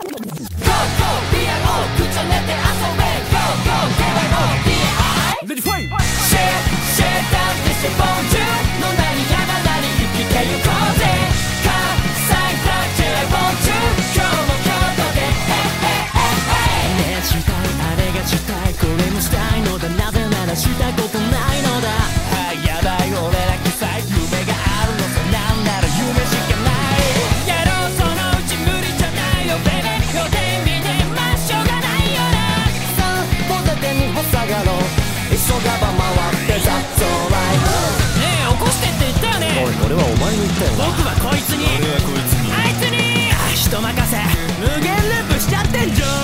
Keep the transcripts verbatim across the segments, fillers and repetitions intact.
したことないのだ。やばい俺ら臭い夢があるのさ。なんなら夢しかない。やろうそのうち無理じゃないよベベ。予定見てまあしょうがないよな。さあポテテに塞がろう。急がば回ってザッツオーライ。ねえ起こしてって言ったよね。 おい俺はお前に言ったよな。 僕はこいつに俺はこいつにあいつに人任せ無限ループしちゃってんじゃ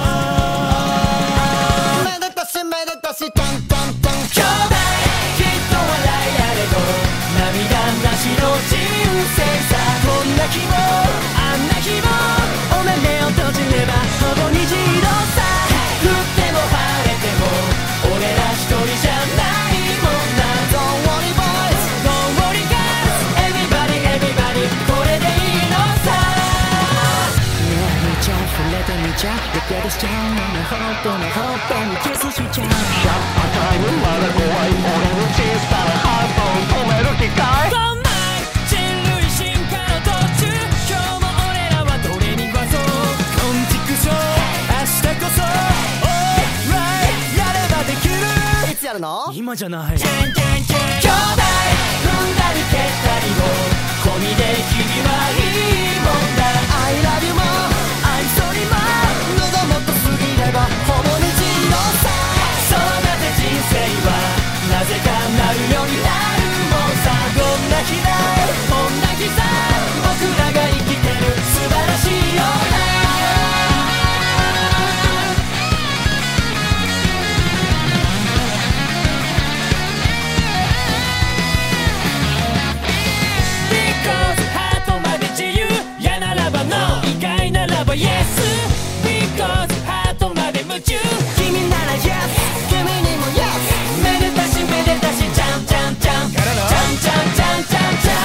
ん。めでたしめでたしトントントン兄弟きっと笑いあれど涙なしの人生さ。こんな日もあんな日もお目目を閉じればほぼ虹色さ。降っても晴れても俺ら一人じゃないもんな。 Don't worry boys Don't worry girls Everybody everybody これでいいのさ。ねえ見ちゃ触れてみちゃやけどしちゃうのね。ほんとねほっぺにキスしちゃう。 シャッタータイムまだ怖い俺の小さなハートを止める機械。 こんな人類進化の途中今日も俺らはどれにわそうこんちくしょう明日こそ Alright やればできる。 いつやるの？ 今じゃない。チェンチェンチェン兄弟踏んだり蹴ったりも込みで君はいいもんだ。 I love you も I'm sorry も喉もっと過ぎればほぼ虹色さ。そうだって人生はなぜかなるようになるもんさ。どんな日だこんな日さ僕らが生きてる素晴らしいよな。Because ハートまで自由やならば No 意外ならば Yes Because ハートまで夢中君なら Yes 君にも Yes めでたしめでたしちゃんちゃんちゃんちゃんちゃんちゃんちゃんちゃ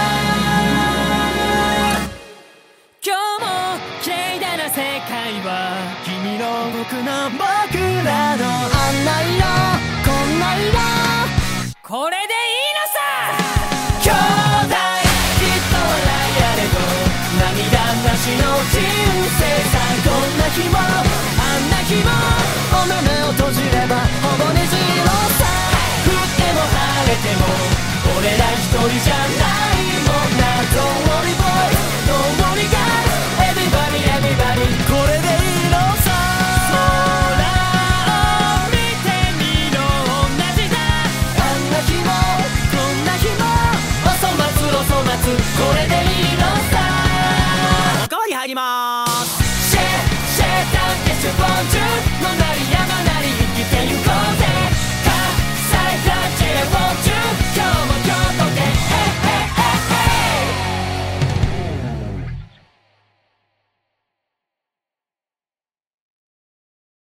ん。今日も綺麗だな世界は君の僕の僕らのあんな色こんな色これでいいのさ。兄弟きっと笑いあれど涙なしの人生さ。こんな日もあんな日もお目目を閉じればほぼ虹色さ。降っても晴れても俺ら一人じゃないもんな。